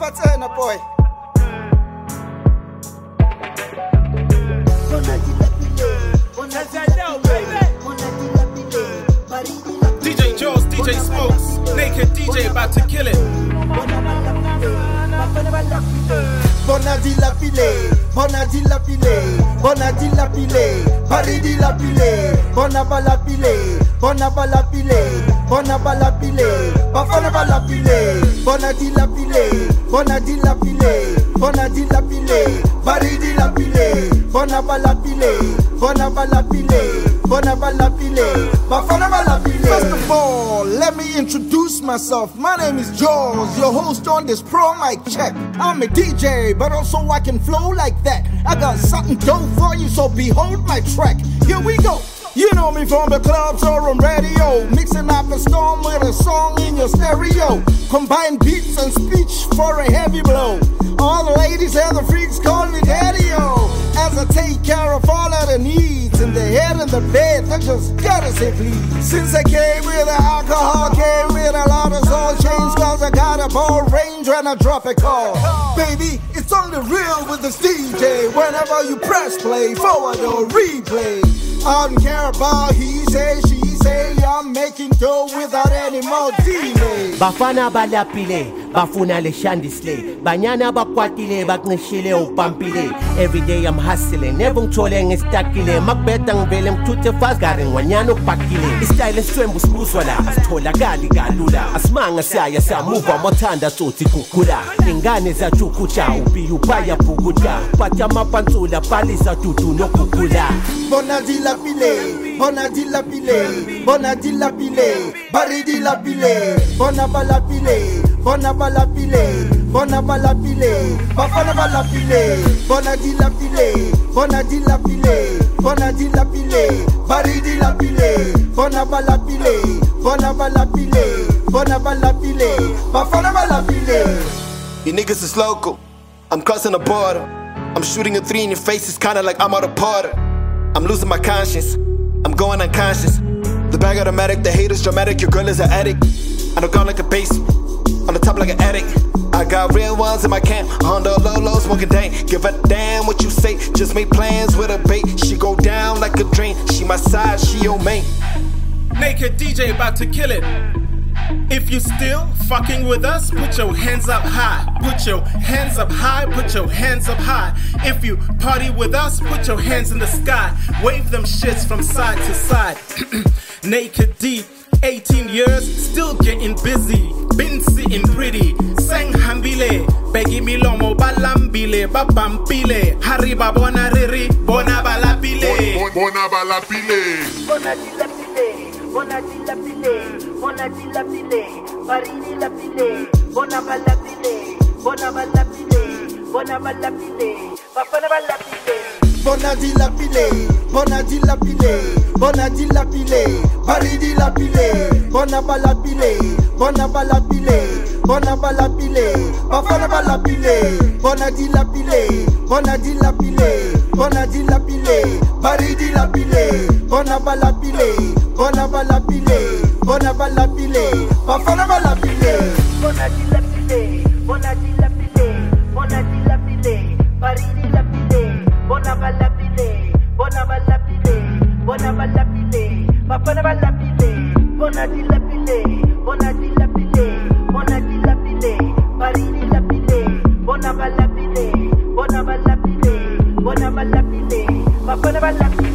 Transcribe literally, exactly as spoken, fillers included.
Sabatena boy. D J Jaws, D J Smokes, Naked D J about to kill it. Bonadi la pile, bonadi la pile, bonadi la pile, paridi la pile, bonaba la pile, bonaba la pile, bonaba la pile, bafana la pile, bonadi la pile, bonadi la pile, bonadi la pile, paridi la pile, bonaba la pile, bonaba la pile, bonaba la pile, bafana la pile. First of all, let me introduce myself. My name is Jaws, your host on this Pro Mic Check. I'm a D J, but also I can flow like that. I got something dope for you, so behold my track. Here we go. You know me from the clubs or on radio, mixing up a storm with a song in your stereo. Combine beats and speech for a heavy blow. All the ladies and the freaks call me daddy-o, as I take care of all of the needs. In the head and the bed, I just gotta say please. Since I came with the alcohol, came with a lot of soul change, cause I got a ball range when I drop a call. Baby, it's on the real with this D J. Whenever you press play, forward or replay, I don't care about he say, she say, I'm making dough without any more delay. Bafana balapile, bafuna le shandisle, banyana bakwatile, baknishile upampile. Every day I'm hustling, never ngitholeng istakile, makubeda ngivele ngithuthe fast garing wanyana ukubhakile. Istyle eswembu sibuzwa la, asitholakali kalula, asimanga siyaya siyamuva mothanda sothi kukula. Ingane zajukuja, ubi upaya bhukuda, phatha amapantsula palisa dudu nokukula. Bonadi la pile, bonadi la pile, bonadi la pile, baridi la pile, bonaba la pile, bonaba la pile, bonaba la pile, bafana la pile, bonadi la pile, bonadi la pile, bonadi la pile, baridi la pile, bonaba la pile, bonaba la pile, bonaba la pile, bafana la pile. You niggas is local, I'm crossing the border, I'm shooting a three in your face, it's kinda like I'm out of Porter. I'm losing my conscience, I'm going unconscious. The bag automatic, the haters dramatic, your girl is an addict. I don't go like a bass, on the top like an addict. I got real ones in my camp, on the low low, smoking dank. Give a damn what you say, just make plans with a bait. She go down like a drain, she my side, she your main. Naked D J about to kill it. If you still fucking with us, put your hands up high. Put your hands up high, put your hands up high. If you party with us, put your hands in the sky. Wave them shits from side to side. Naked D, eighteen years, still getting busy. Been sitting pretty. Sang hambile, begi milomo balambile, babampile. Hariba bona riri, bona balapile. Bona balapile. Bona dilapile. Bonadi la pile, bonadi la pile, paridi la pile, bonaba la pile, bonaba la pile, bonaba la pile, bafana la pile. Bonadi la pile, bonadi la pile, bonadi la pile, paridi la pile, bonaba la pile, bonaba la pile, bonaba la pile, bafana la pile. Bonadi la pile, bonadi la pile, bonadi la pile, paridi la pile, bonaba la pile, bonaba la pile, bonaba la pile, bafana la pile. Bonadi la pile, bonadi la pile, bonadi la pile, paridi la pile, bonaba la pile, bonaba la pile, bonaba la pile, bafana la pile. Bonadi la pile, bonadi la pile, bonadi la pile, paridi la pile, bonaba la pile, bonaba la pile, bonaba la pile, bafana la pile.